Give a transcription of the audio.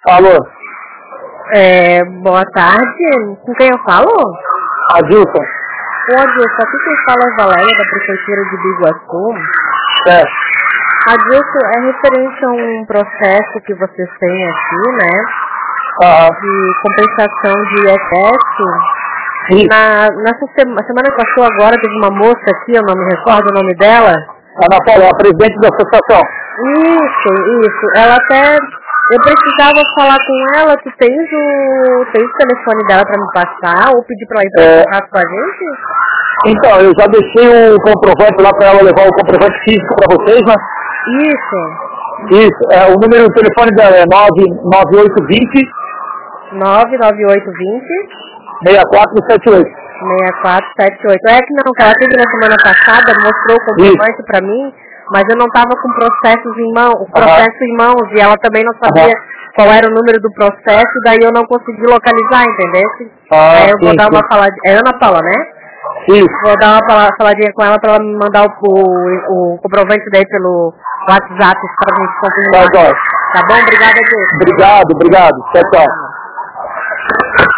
Alô? Boa tarde. Com quem eu falo? Adilson. Adilson, aqui quem fala é Valéria, da Prefeitura de Biguaçu. Adilson, é referente a um processo que vocês têm aqui, né? De compensação de ISS. Nessa semana que passou agora, teve uma moça aqui, eu não me recordo o nome dela. Ana Paula, a presidente da associação. Isso. Ela até... Eu precisava falar com ela, tu tens o telefone dela pra me passar, ou pedir pra ela entrar em contato com a gente? Então, eu já deixei o comprovante lá pra ela levar o comprovante físico pra vocês, né? Isso. O número do telefone dela é 99820 6478. É que não, que ela teve na semana passada, mostrou o comprovante pra mim, mas eu não estava com processos em mãos, e ela também não sabia qual era o número do processo, daí eu não consegui localizar, entendeu? Aí eu vou dar uma faladinha. É Ana Paula, né? Isso. Vou dar uma faladinha com ela para ela me mandar o comprovante daí pelo WhatsApp para a gente confirmar. Tá bom, obrigada, Deus. Obrigado. Tchau.